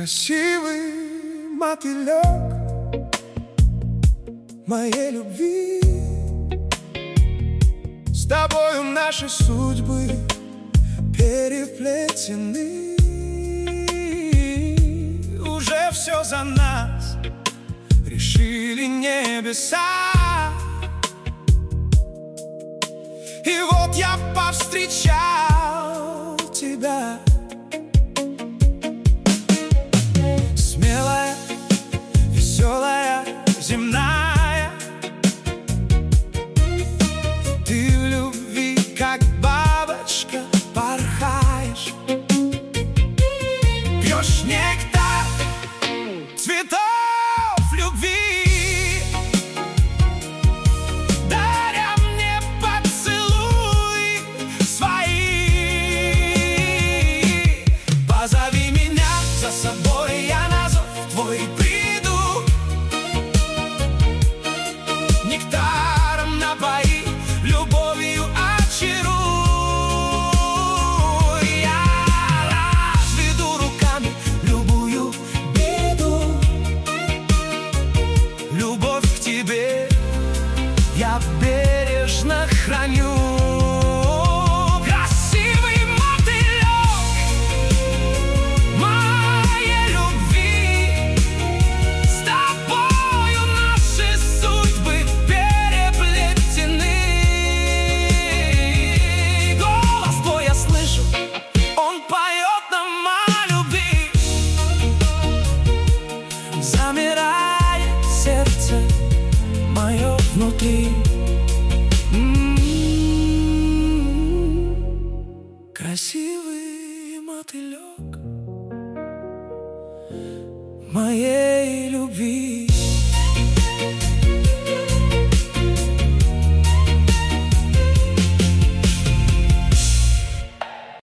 Красивый мотылек моей любви, с тобою наши судьбы переплетены. Уже все за нас решили небеса, и вот я повстречал тебя. Смелая, веселая, земная, ты в любви, как бабочка, порхаешь. Пьешь нектар цветов любви, даря мне поцелуи свои. Позови меня за собой, я на зов твой приду. Нектаром напои, любовью очаруй. Я разведу руками любую беду. Любовь к тебе я бережно храню. Красивый мотылек моей любви, с тобою наши судьбы переплетены. Голос твой я слышу, он поет нам о любви. Замирает сердце мое внутри. Красивый мотылек моей любви.